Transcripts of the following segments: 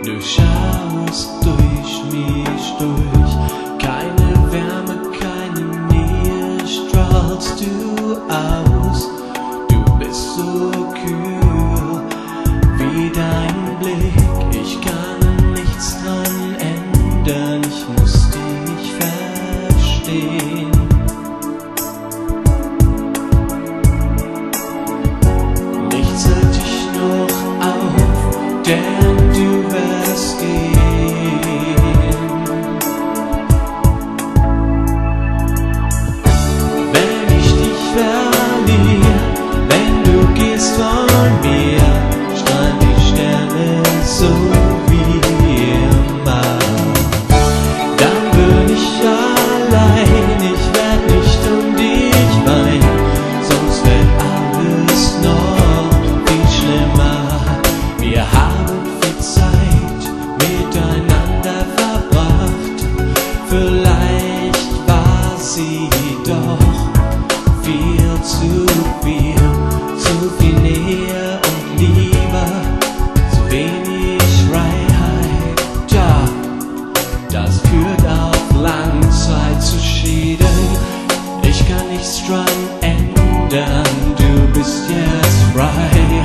Du schaust durch mich durch, keine Wärme, keine Nähe strahlst du aus. Du bist so kühl wie dein Blick, ich kann nichts dran ändern, ich muss dich verstehen. Nichts hält dich noch auf, denn du wirst gehen. Wenn ich dich verliere, wenn du gehst von mir, strahlen die Sterne so wie immer. Dann bin ich allein, ich werd nicht um dich weinen, sonst wird alles noch viel schlimmer. Wir haben viel Zeit miteinander verbracht, vielleicht war sie doch viel zu viel Nähe und Liebe, zu wenig Freiheit, ja, das führt auf lange Zeit zu Schäden. Ich kann nichts dran ändern, du bist jetzt frei.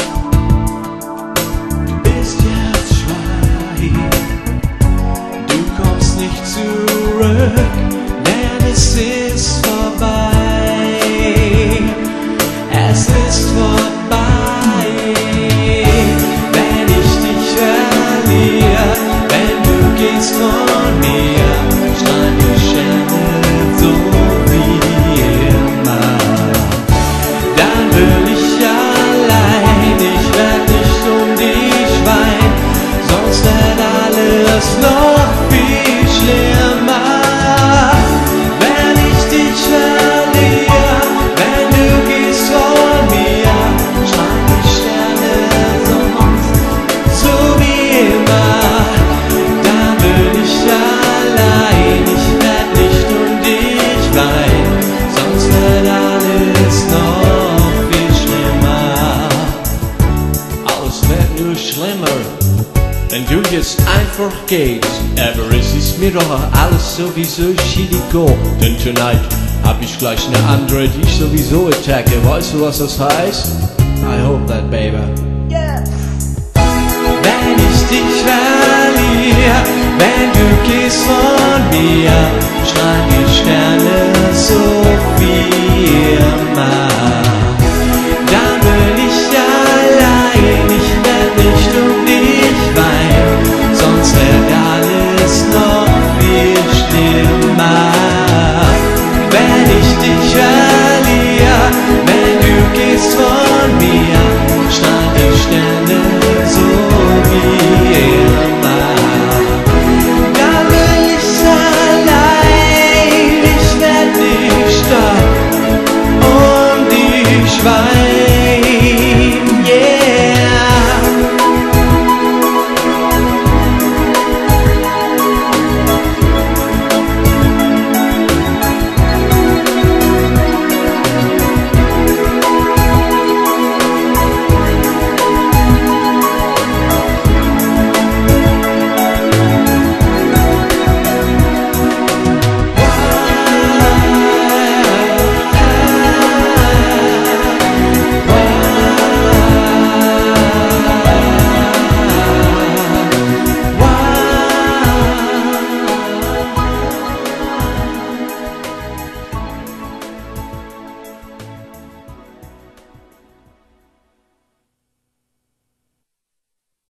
Du bist jetzt frei. Du kommst nicht zurück, denn es ist vorbei. Es ist vorbei. Wenn ich dich verliere, wenn du gehst von mir, strahlen die Sterne so wie immer. Dann bin ich allein, ich werd nicht um dich weinen, sonst wird alles noch viel schlimmer. Wenn ich dich verliere, wenn du gehst von mir, strahlen die Sterne sonst so wie immer. Dann bin ich allein, ich werd nicht um dich weinen, sonst wird alles noch viel schlimmer. Alles wird nur schlimmer, wenn du jetzt einfach gehst. Aber es ist mir doch alles sowieso schädigo, denn tonight hab ich gleich eine andere, die ich sowieso attacke. Weißt du, was das heißt? I hope that, baby. Yeah. Wenn ich dich verliere, wenn du gehst von mir, strahlen die Sterne so wie immer. Dann bin ich allein, ich werd nicht um dich weinen, sonst